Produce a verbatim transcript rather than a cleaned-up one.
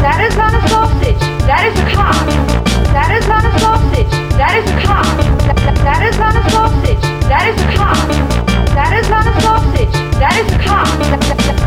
That is not a sausage. That is a cock. That is not a sausage. That is a cock. That, that is not a sausage. That is a cock. That is not a sausage. That is a cock. That, that,